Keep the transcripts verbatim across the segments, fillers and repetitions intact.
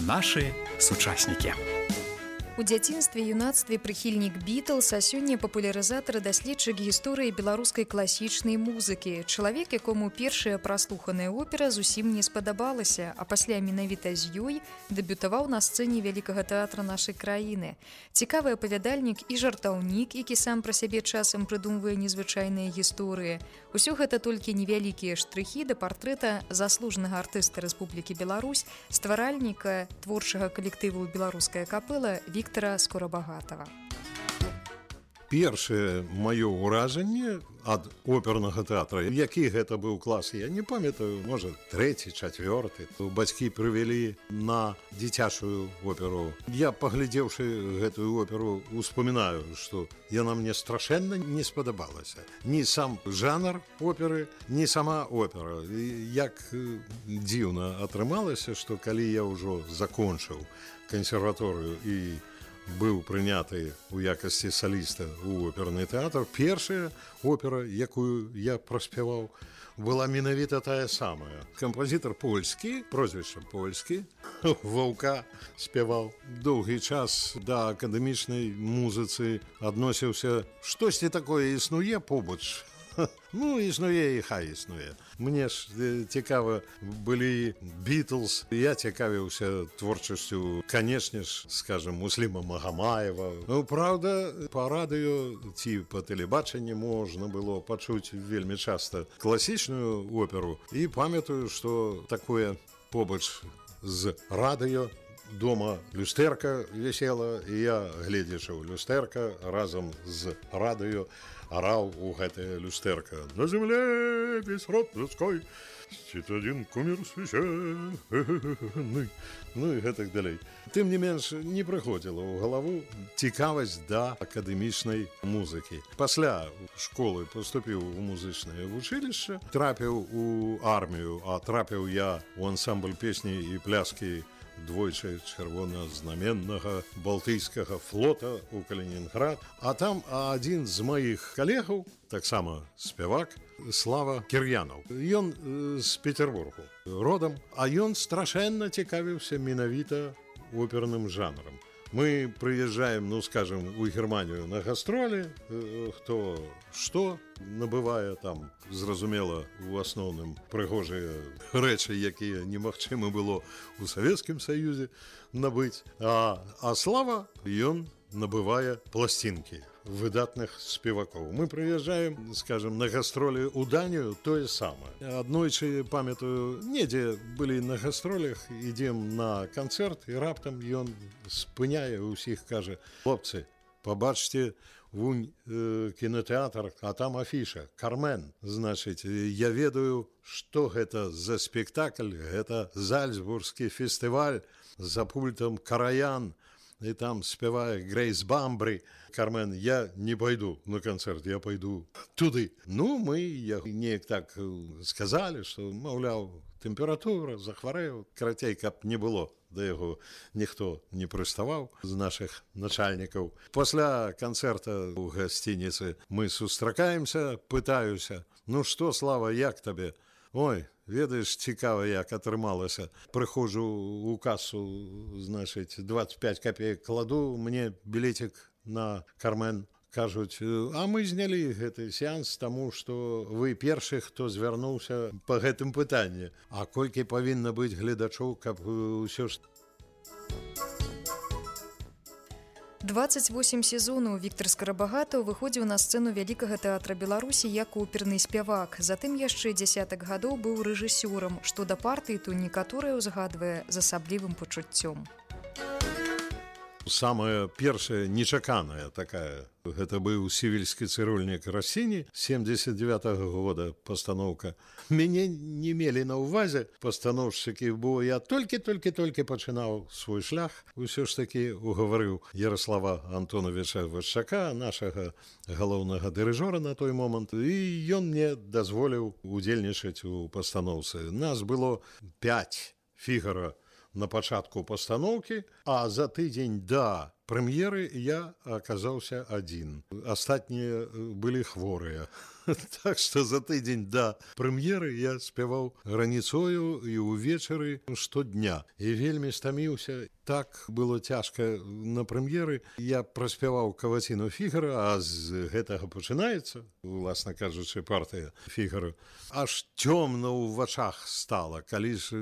Нашы сучаснікі. У дзяцінстве і юнацтве прыхільнік Бітлз, а сёння папулярызатар і даследчык гісторыі беларускай класічнай музыкі. Чалавек, якому першая праслуханая опера зусім не спадабалася, а пасля менавіта з ёй дэбютаваў на сцэне вялікага тэатра нашай краіны. Цікавы апавядальнік і жартаўнік, які сам пра сябе часам прыдумвае незвычайныя гісторыі. Усё гэта толькі невялікія штрыхі да партрэта заслужанага артыста Рэспублікі Беларусь, стваральніка творчага калектыву «Беларуская капэла» Віктара Скорабагатова. Першае маё ўражанне ад опернага тэатра, які гэта быў клас, я не памятаю, можа, трэці, чацвёрты. Бацькі прывялі на дзіцячую оперу. Я, паглядзеўшы гэтую оперу, успамінаю, што яна мне страшэнна не спадабалася. Ні сам жанр оперы, ні сама опера. Як дзіўна атрымалася, што калі я ўжо закончыў кансерваторыю і быў прыняты ў якасці саліста ў оперны тэатр, першая опера, якую я праспяваў, была менавіта тая самая. Кампазітар польскі, прозвішча польскі, Ваўка спяваў. Доўгі час да акадэмічнай музыцы адносіўся, штосьці такое існуе побач. Ну, існуе і хай існуе. Мне ж цікава былі Бітлз. Я цікавіўся творчасцю, канешне ж, скажем, Мусліма Магамаева. Ну, правда, па радыё ці па тэлебачанні можна было пачуць вельмі часта класічную оперу. І памятаю, што такое побач з радыё. Дома люстэрка вісела, і я, гледзячы ў люстэрка, разам з радыё араў у гэтае люстэрка. На земле весь род людской сціць адзін кумір священны. Ну і гэтак далей. Тым не менш, не прыходзіла ў галаву цікавасць да акадэмічнай музыкі. Пасля школы паступіў у музычнае вучылішча, трапіў у армію, а трапіў я у ансамбль песні і пляскі двойчы чырвона-знаменнага балтыйскага флота ў Калінінград. А там адзін з маіх калегаў, таксама спявак, Слава Кір'янаў. Ён з Петербургу родам, а ён страшэнна цікавіўся менавіта оперным жанрам. Мы прыязджаем, ну, скажем, у Германію на гастролі, хто што набывае там, зразумела, у асноўным прыгожыя рэчы, якія немагчыма было у Савецкім Саюзе набыць. А, а Слава, ён набывае пласцінкі выдатных спевакоў. Мы прыязджаем, скажем, на гастролі ў Данію, тое самае. Аднойчы, памятаю, недзе былі на гастролях, ідзем на канцэрт, і раптам ён спыняе ўсіх, кажа: хлопцы, пабачце вунь э, кінотэатр, а там афіша «Кармен». Значыць, я ведаю, што гэта за спектакль, гэта Зальцбургскі фестываль за пультам Караян, і там спявае Грейс Бамбрі. Кармен, я не пайду на канцэрт, я пайду туды. Ну, мы неяк так сказалі, што, маўляў, тэмпература, захварэў. Карацей, каб не было да яго, ніхто не прыставаў з нашых начальнікаў. Пасля канцэрта ў гасцініцы мы сустракаемся, пытаюся: ну што, Слава, як табе? Ой, ведаеш, цікава, як атрымалася. Прыходжу ў касу, значыць, дваццаць пяць капеек кладу, мне білетик на Кармен. Кажуць: а мы знялі гэты сеанс, таму што вы першы, хто звярнуўся па гэтым пытанні. А колькі павінна быць гледачоў, каб усё ж... дваццаць восем сезонаў Віктар Скарабагатаў выходзіў на сцэну вялікага тэатра Беларусі як оперны спявак. Затым яшчэ дзясятак гадоў быў рэжысёрам, што да партыі то некаторыя ўзгадвае з асаблівым пачуццём. Самая першая нечаканая такая, гэта быў сівільскі цырульнік Рассіні, семьдесят девятого года пастаноўка. Мяне не мелі на ўвазе пастаноўшчыкі, бо я толькі-толькі-толькі пачынаў свой шлях. Усё ж такі угаварыў Ярослава Антоновича Вашчака, нашага галоўнага дырыжора на той момант, і ён мне дазволіў удзельнічаць у пастаноўцы. Нас было пяць Фігара на пачатку пастаноўкі, а за тыдзень да прэм'еры я аказаўся адзін. Астатнія былі хворыя. Так што за тыдзень да прэм'еры я спяваў раніцою і ўвечары штодня. І вельмі стаміўся. Так было цяжка на прэм'еры. Я праспяваў каваціну Фігара, а з гэтага пачынаецца, уласна кажучы, партыя Фігара. Аж цёмна ў вачах стала, калі ж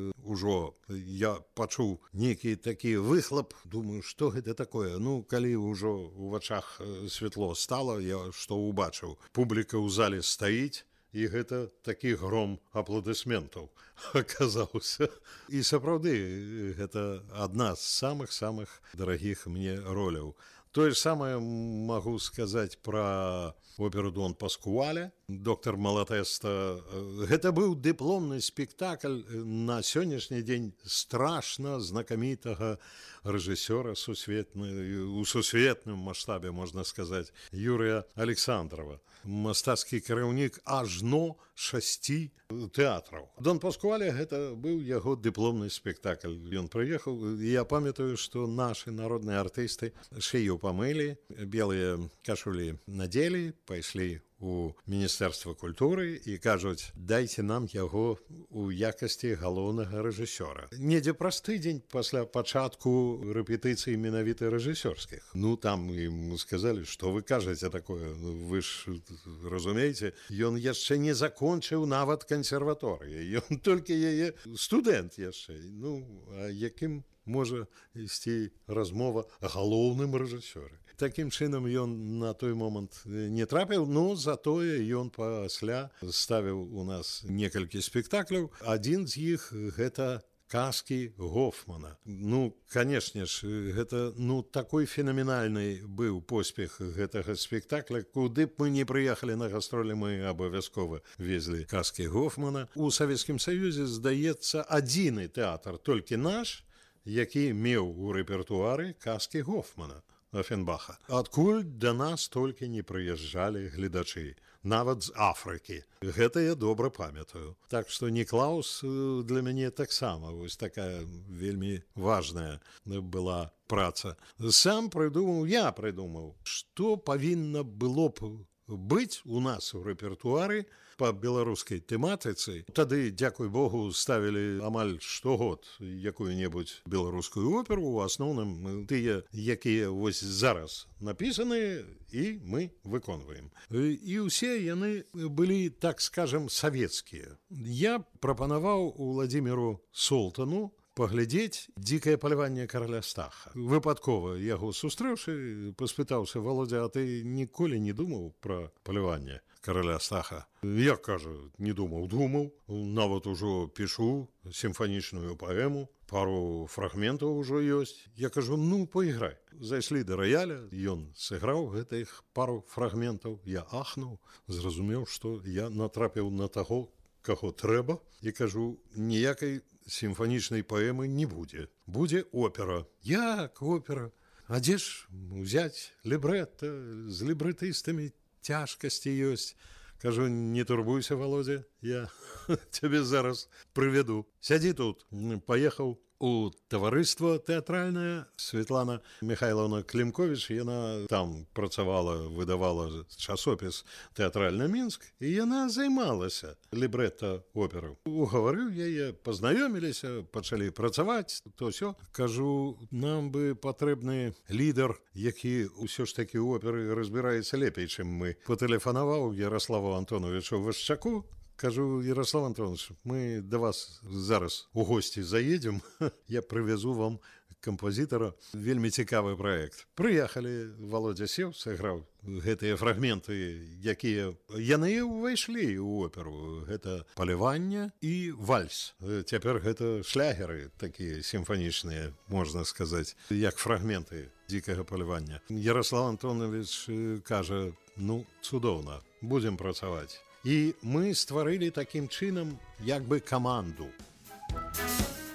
ужо я пачуў нейкі такі выхлап, думаю, што гэта такое? Ну, калі ўжо ў вачах святло стала, я што ўбачыў? Публіка ў зале стаіць, і гэта такі гром апладысментаў аказаўся. І сапраўды, гэта адна з самых-самых дарагіх мне роляў. Тое ж самае магу сказаць пра оперу «Дон Паскуале», «Доктор Малатэста». Гэта быў дыпломны спектакль на сённяшні дзень страшна знакамітага рэжысёра сусветны, у сусветным маштабе, можна сказаць, Юрыя Александрова. Мастацкі кіраўнік ажно шасці тэатраў. «Дон Паскуале» гэта быў яго дыпломны спектакль. Ён прыехаў, і я памятаю, што нашы народныя артысты шыю памылі, белыя кашулі надзелі, пайшлі у Міністэрства культуры і кажуць, дайце нам яго у якасці галоўнага рэжысёра. Недзе праз тыдзень пасля пачатку рэпетыцый менавіта рэжысёрскіх. Ну, там ім сказалі, што вы кажаце такое? Вы ж разумееце, ён яшчэ не закончыў нават кансерваторыі. Ён толькі яе студэнт яшчэ. Ну, а якім можа ісці размова о галоўным рэжысёры? Такім чынам ён на той момант не трапіў, но затое ён пасля ставіў у нас некалькі спектакляў. Адзін з іх гэта казкі Гофмана. Ну, канешне ж, гэта ну такой фенаменальны быў поспех гэтага спектакля. Куды б мы не прыехалі на гастролі, мы абавязкова везлі казкі Гофмана. У Савецкім Саюзе, здаецца, адзіны тэатр, толькі наш, які меў у рэпертуары казкі Гофмана. Офенбаха. Адкуль да нас толькі не прыязджалі гледачы, нават з Афрыкі. Гэта я добра памятаю. Так што Ніклаус для мяне таксама вось такая вельмі важная была праца. Сам прыдумаў, я прыдумаў, што павінна было б быць у нас у рэпертуары па беларускай тэматыцы. Тады, дзякуй Богу, ставілі амаль штогод якую-небудзь беларускую оперу, у асноўным тыя, якія вось зараз напісаны, і мы выконваем. І ўсе яны былі, так скажем, савецкія. Я прапанаваў Уладзіміру Солтану паглядзець «Дзікае паляванне караля Стаха». Выпадкова яго сустрэўшы, паспытаўся: «Володя, а ты ніколі не думаў пра паляванне караля Стаха?» Я, кажу, не думаў, думаў. Нават ужо пішу сімфанічную паэму, пару фрагментаў ужо ёсць. Я кажу, ну, пайграй. Зайшлі да раяля, ён сыграў гэтых пару фрагментаў. Я ахнуў, зразумеў, што я натрапіў на таго, каго трэба, і кажу, ніякай сімфанічнай паэмы не будзе. Будзе опера. Як опера? А дзе ж узяць лібрэта? З лібрэтыстамі цяжкасці ёсць. Кажу, не турбуйся, Володя, я цябе зараз прыведу. Сядзі тут. Паехаў у таварыства тэатральнае. Светлана Михайловна Клімковіч, яна там працавала, выдавала часопіс «Тэатральны Мінск», і яна займалася лібрэта операў. Угаварыў яе, пазнаёміліся, пачалі працаваць, то ўсё. Кажу, нам бы патрэбны лідар, які ўсё ж такі ў оперы разбіраецца лепей, чым мы. Патэлефанаваў Ярославу Антоновичу Вашчаку. Кажу, Ярослав Антонович, мы до вас зараз у госці заедем, я прывязу вам кампазітара. Вельмі цікавы праект. Прыехалі, Володя сеў, сыграў гэтыя фрагменты, якія яны ўвайшлі ў оперу. Гэта паляванне і вальс. Цяпер гэта шлягеры, такія сімфанічныя, можна сказаць, як фрагменты дзікага палявання. Ярослав Антонович кажа, ну, цудоўна, будзем працаваць. І мы стварылі такім чынам як бы каманду.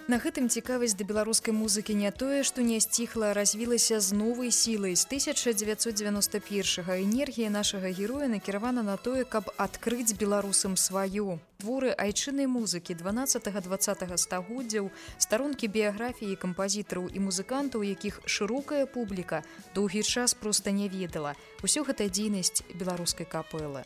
На гэтым цікавасць да беларускай музыкі не тое, што не сціхла, развілася з новай сілай. З тысяча дзевяцьсот дзевяноста першага энергія нашага героя накіравана на тое, каб адкрыць беларусам сваё. Творы айчыннай музыкі дванаццатага-дваццатага стагоддзяў, старонкі біяграфіі кампазітараў і музыкантаў, якіх шырокая публіка доўгі час проста не ведала. Усё гэта дзейнасць беларускай капэлы.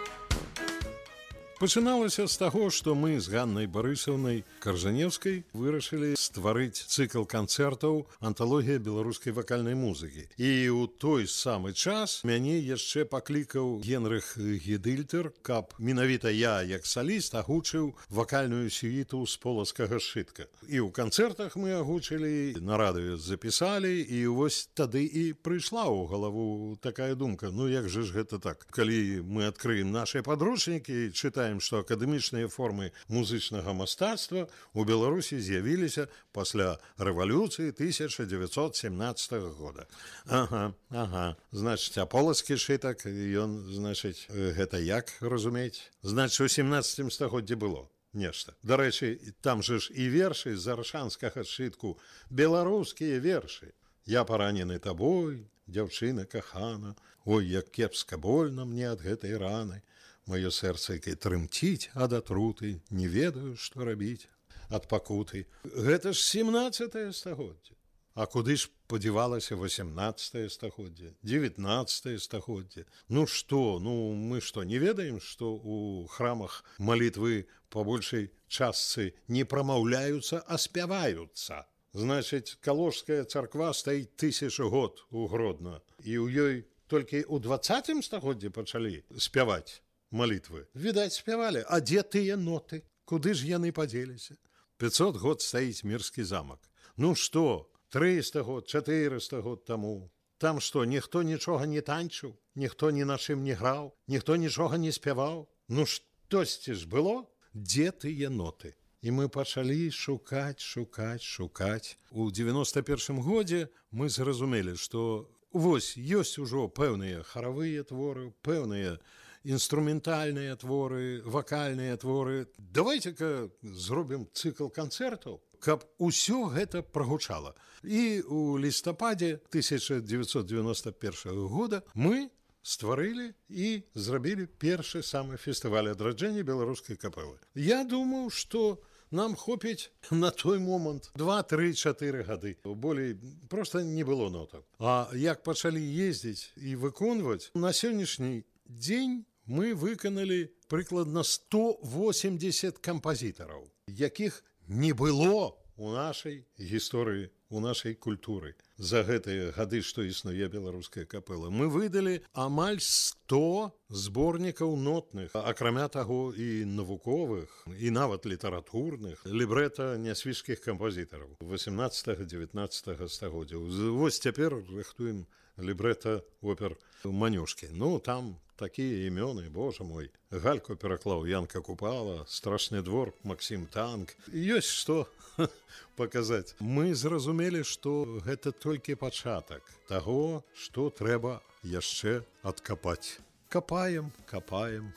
Пачыналася з таго, што мы з Ганнай Барысаўнай Каржанеўскай вырашылі стварыць цыкл канцэртаў «Анталогія беларускай вакальнай музыкі». І ў той самы час мяне яшчэ паклікаў Генрых Гедыльтер, каб менавіта я, як саліст, агучыў вакальную сюіту з полацкага сшытка. І ў канцэртах мы агучылі, на радыё запісалі, і вось тады і прыйшла ў галаву такая думка: ну як жа ж гэта так? Калі мы адкрыем нашы падручнікі, чытаем, што акадэмічныя формы музычнага мастацтва ў Беларусі з'явіліся пасля рэвалюцыі тысяча дзевяцьсот семнаццатага года. Ага, ага. Значыць, а полацкі сшытак, ён, значыць, гэта як разумець? Значыць, у семнаццатым стагоддзі было нешта. Дарэчы, там же ж і вершы з аршанскага сшытку, беларускія вершы. Я паранены табой, дзяўчына кахана, ой, як кепска больно мне ад гэтай раны. Маё сэрца, якое трымціць ад атруты, не ведаю, што рабіць ад пакуты. Гэта ж семнаццатае стагоддзе. А куды ж падзявалася васямнаццатае стагоддзе, дзевятнаццатае стагоддзе? Ну што, ну мы што, не ведаем, што ў храмах малітвы па большай частцы не прамаўляюцца, а спяваюцца? Значыць, Калужская царква стаіць тысячу год у Гродно, і ў ёй толькі ў дваццатым стагоддзі пачалі спяваць малітвы. Відаць, спявалі. А дзе тыя ноты? Куды ж яны падзеліся? пятьсот год стаіць Мірскі замак. Ну што, трыста год, чатырыста год таму. Там што, ніхто нічога не танчыў, ніхто ні на чым не граў, ніхто нічога не спяваў? Ну штосьці ж было? Дзе тыя ноты? І мы пачалі шукаць, шукаць, шукаць. У девяносто першым годзе мы зразумелі, што вось ёсць ужо пэўныя харавыя творы, пэўныя інструментальныя творы, вакальныя творы. Давайце-ка зробім цыкл канцэртаў, каб усё гэта прагучала. І ў лістападзе тысяча дзевяцьсот девяносто першага года мы стварылі і зрабілі першы самы фестываль адраджэння беларускай капэлы. Я думаў, што нам хопіць на той момант два, тры, чатыры гады. Болей проста не было нотаў. А як пачалі ездзіць і выконваць, на сённяшні дзень мы выканалі прыкладна сто восемьдесят кампазітараў, якіх не было у нашай гісторыі, у нашай культуры. За гэтыя гады, што існуе беларуская капэла, мы выдалі амаль сто зборнікаў нотных, акрамя таго і навуковых, і нават літаратурных, лібрэта нясвіжскіх кампазітараў восемнаццатага-дзевятнаццатага стагоддзя. Вось цяпер рыхтуем лібрэта опер Манюшкі. Ну, там такія імёны, божа мой. Гальку пераклаў Янка Купала, Страшны двор, Максім Танк. Ёсць што паказаць. Мы зразумелі, што гэта толькі пачатак таго, што трэба яшчэ адкапаць. Капаем, капаем.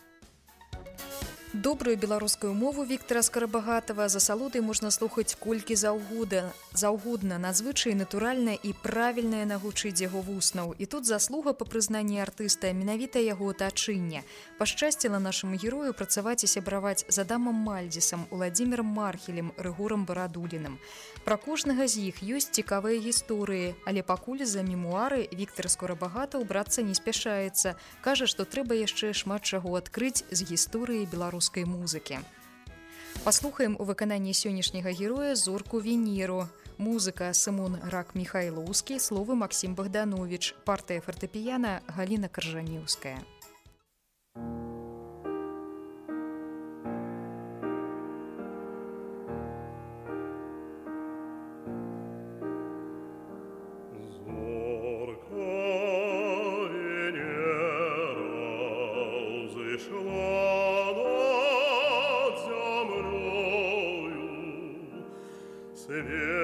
Добрую беларускую мову Віктара Скарабагатава за салодай можна слухаць колькі заўгода, заўгодна, надзвычай натуральна і правільная на гучыць яго вуснаў. І тут заслуга па прызнанні артыста менавіта яго атачыння. Пашчасціла нашаму герою працаваць і сябраваць з Адамам Мальдзісам, Уладзімірам Мархелем, Рыгорам Барадуліным. Пра кожнага з іх ёсць цікавыя гісторыі, але пакуль за мемуары Віктар Скарабагатаў брацца не спяшаецца. Кажа, што трэба яшчэ шмат чаго адкрыць з гісторыі беларускай музыкі. Паслухаем у выкананні сённяшняга героя зорку Венеру. Музыка Сымон Рак-Міхайлоўскі, словы Максім Богданович, партыя фартэпіяна Галіна Каржанеўская. Свет